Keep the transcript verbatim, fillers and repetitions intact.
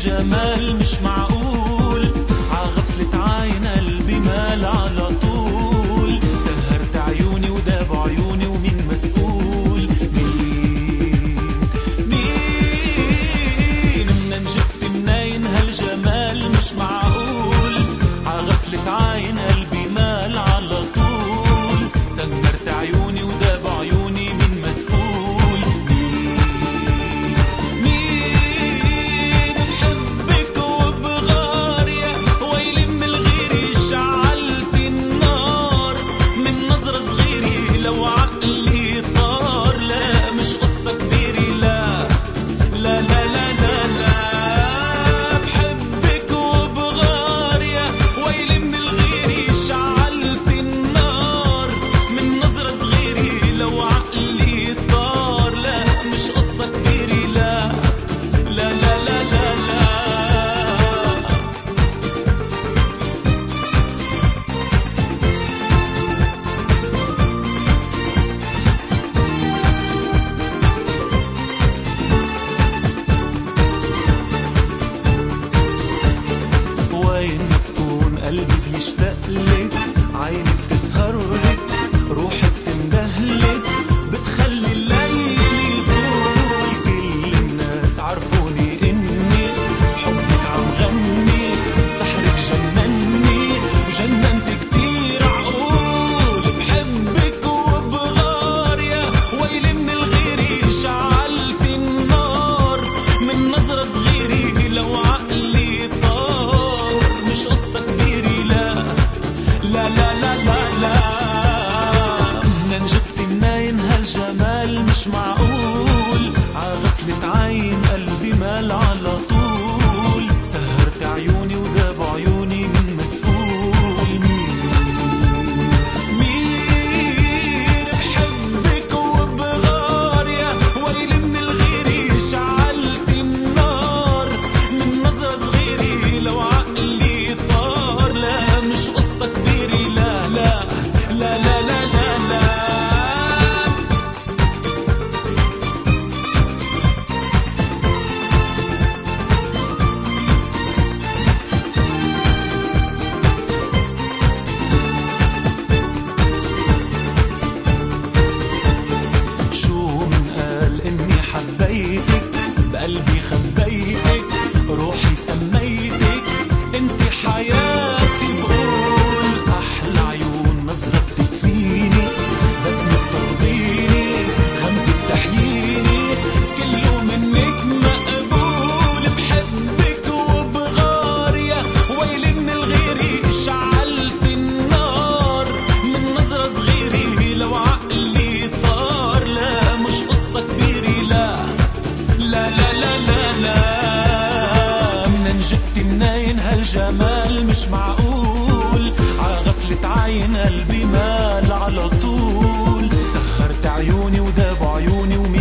هالجمال مش معقول، عغفلة عين قلبي مال على طول. سهرت عيوني وداب عيوني ومين مسؤول؟ مين مين منين جبت منين هالجمال مش معقول، عغفلة عين قلبي مال على طول. سهرت عيوني وداب عيوني مين مسؤول؟ قلبي بيشتاق لك، عيني بتسهر لك، روحي بتندهلك، بتخلي الليل يطول. كل الناس عرفوني اني حبك عم غني، سحرك جنني وجننت كتير عقول. بحبك وبغار يا ويلي من الغيري، شعلت النار من نظرة صغيرة. لو عقلي طار مش قصة كبيرة، لا لا لا لا لا. منين جبت منين هالجمال مش معقول، عغفلة عين قلبي مال على طول. سهرت عيوني وداب عيوني من مسؤول؟ مين مين بحبك وبغار يا ويلي من الغيري، شعلت النار من نظرة صغيرة. لو عقلي طار لا مش قصة كبيرة، لا لا لا لا لا لا لا. شو من قال اني حبيتك، بقلبي خبيتك، روحي سميتك، انت حياتي. بقول احلى عيون نظرة بتكفيني، بسمة بترضيني، غمزة بتحييني، كله منك مقبول. بحبك وبغار يا ويلي من الغيري، شعلت النار من نظرة صغيرة. لو عقلي طار لا مش قصة كبيرة، لا لا لا لا لا لا. منين جبت منين هالجمال مش معقول، عغفلة عين قلبي مال على طول. سهرت عيوني وداب عيوني